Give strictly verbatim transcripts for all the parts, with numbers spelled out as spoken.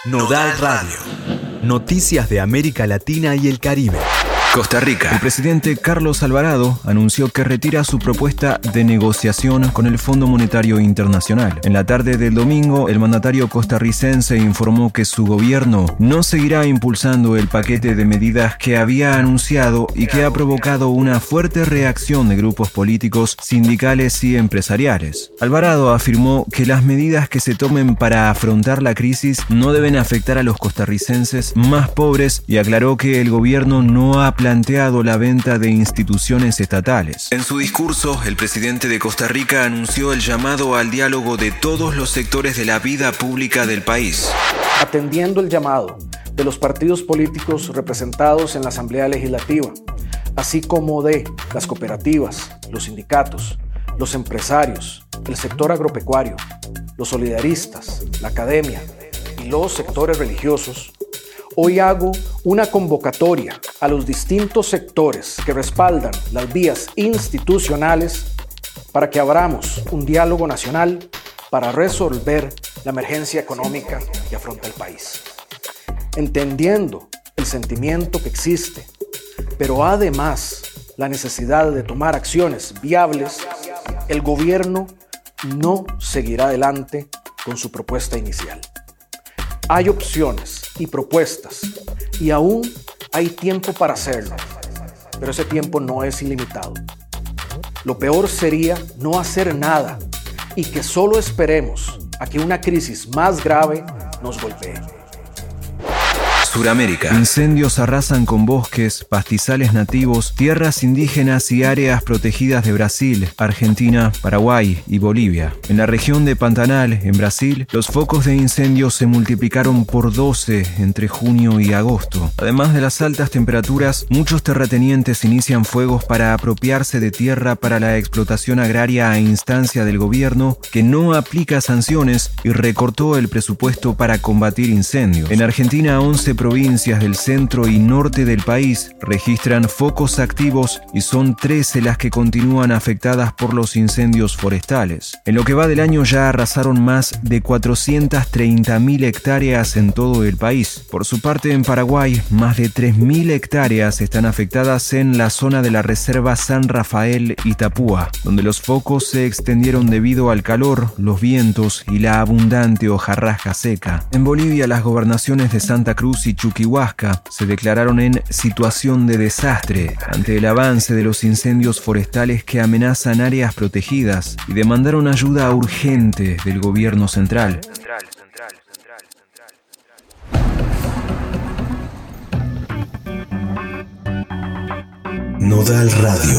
Nodal Radio. Noticias de América Latina y el Caribe. Costa Rica. El presidente Carlos Alvarado anunció que retira su propuesta de negociación con el Fondo Monetario Internacional. En la tarde del domingo, el mandatario costarricense informó que su gobierno no seguirá impulsando el paquete de medidas que había anunciado y que ha provocado una fuerte reacción de grupos políticos, sindicales y empresariales. Alvarado afirmó que las medidas que se tomen para afrontar la crisis no deben afectar a los costarricenses más pobres y aclaró que el gobierno no ha planteado la venta de instituciones estatales. En su discurso, el presidente de Costa Rica anunció el llamado al diálogo de todos los sectores de la vida pública del país. Atendiendo el llamado de los partidos políticos representados en la Asamblea Legislativa, así como de las cooperativas, los sindicatos, los empresarios, el sector agropecuario, los solidaristas, la academia y los sectores religiosos, hoy hago una convocatoria a los distintos sectores que respaldan las vías institucionales para que abramos un diálogo nacional para resolver la emergencia económica que afronta el país. Entendiendo el sentimiento que existe, pero además la necesidad de tomar acciones viables, el gobierno no seguirá adelante con su propuesta inicial. Hay opciones y propuestas y aún hay tiempo para hacerlo, pero ese tiempo no es ilimitado. Lo peor sería no hacer nada y que solo esperemos a que una crisis más grave nos golpee. Suramérica. Incendios arrasan con bosques, pastizales nativos, tierras indígenas y áreas protegidas de Brasil, Argentina, Paraguay y Bolivia. En la región de Pantanal, en Brasil, los focos de incendios se multiplicaron por doce entre junio y agosto. Además de las altas temperaturas, muchos terratenientes inician fuegos para apropiarse de tierra para la explotación agraria a instancia del gobierno, que no aplica sanciones y recortó el presupuesto para combatir incendios. En Argentina, once provincias del centro y norte del país registran focos activos y son trece las que continúan afectadas por los incendios forestales. En lo que va del año ya arrasaron más de cuatrocientas treinta mil hectáreas en todo el país. Por su parte, en Paraguay, más de tres mil hectáreas están afectadas en la zona de la Reserva San Rafael Itapúa, donde los focos se extendieron debido al calor, los vientos y la abundante hojarasca seca. En Bolivia, las gobernaciones de Santa Cruz y Chuquihuasca se declararon en situación de desastre ante el avance de los incendios forestales que amenazan áreas protegidas y demandaron ayuda urgente del gobierno central. Nodal Radio.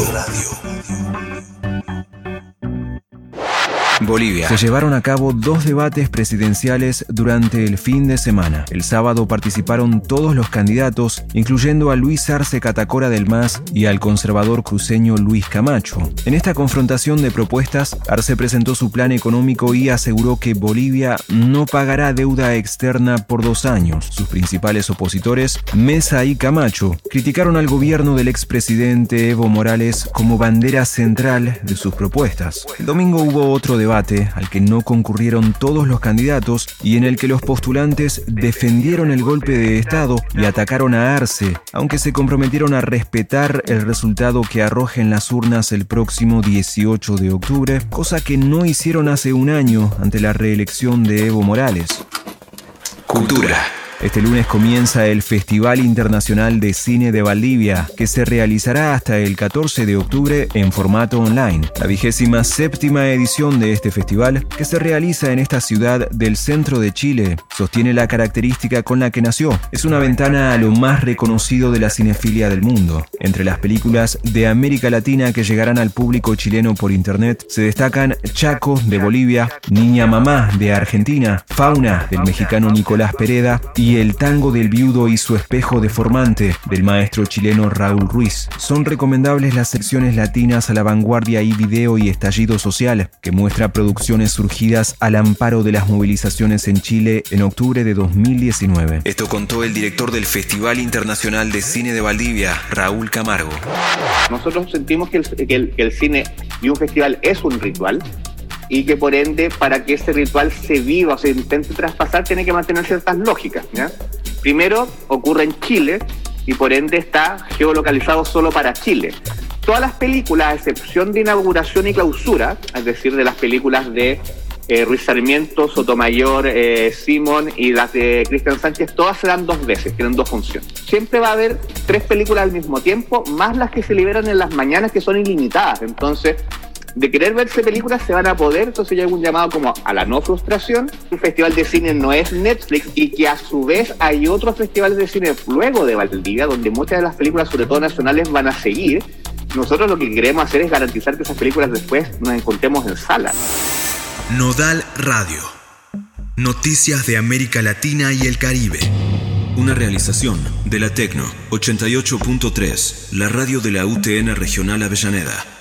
Bolivia. Se llevaron a cabo dos debates presidenciales durante el fin de semana. El sábado participaron todos los candidatos, incluyendo a Luis Arce Catacora del M A S y al conservador cruceño Luis Camacho. En esta confrontación de propuestas, Arce presentó su plan económico y aseguró que Bolivia no pagará deuda externa por dos años. Sus principales opositores, Mesa y Camacho, criticaron al gobierno del expresidente Evo Morales como bandera central de sus propuestas. El domingo hubo otro debate al que no concurrieron todos los candidatos y en el que los postulantes defendieron el golpe de Estado y atacaron a Arce, aunque se comprometieron a respetar el resultado que arrojen las urnas el próximo dieciocho de octubre, cosa que no hicieron hace un año ante la reelección de Evo Morales. Cultura. Este lunes comienza el Festival Internacional de Cine de Valdivia, que se realizará hasta el catorce de octubre en formato online. La vigésima séptima edición de este festival, que se realiza en esta ciudad del centro de Chile, sostiene la característica con la que nació. Es una ventana a lo más reconocido de la cinefilia del mundo. Entre las películas de América Latina que llegarán al público chileno por internet, se destacan Chaco, de Bolivia, Niña Mamá, de Argentina, Fauna, del mexicano Nicolás Pereda, y El tango del viudo y su espejo deformante, del maestro chileno Raúl Ruiz. Son recomendables las secciones latinas a la vanguardia y video y estallido social, que muestra producciones surgidas al amparo de las movilizaciones en Chile en octubre de dos mil diecinueve. Esto contó el director del Festival Internacional de Cine de Valdivia, Raúl Camargo. Nosotros sentimos que el, que el, que el cine y un festival es un ritual, y que por ende para que ese ritual se viva o se intente traspasar tiene que mantener ciertas lógicas, ¿ya? Primero, ocurre en Chile y por ende está geolocalizado solo para Chile. Todas las películas, a excepción de inauguración y clausura, es decir, de las películas de eh, Ruiz Sarmiento, Sotomayor, eh, Simón y las de Cristian Sánchez, todas se dan dos veces, tienen dos funciones. Siempre va a haber tres películas al mismo tiempo, más las que se liberan en las mañanas, que son ilimitadas. Entonces, de querer verse películas se van a poder, entonces ya hay un llamado como a la no frustración. Un festival de cine no es Netflix y que a su vez hay otros festivales de cine luego de Valdivia, donde muchas de las películas, sobre todo nacionales, van a seguir. Nosotros lo que queremos hacer es garantizar que esas películas después nos encontremos en sala. Nodal Radio. Noticias de América Latina y el Caribe. Una realización de la Tecno ochenta y ocho punto tres, la radio de la U T N Regional Avellaneda.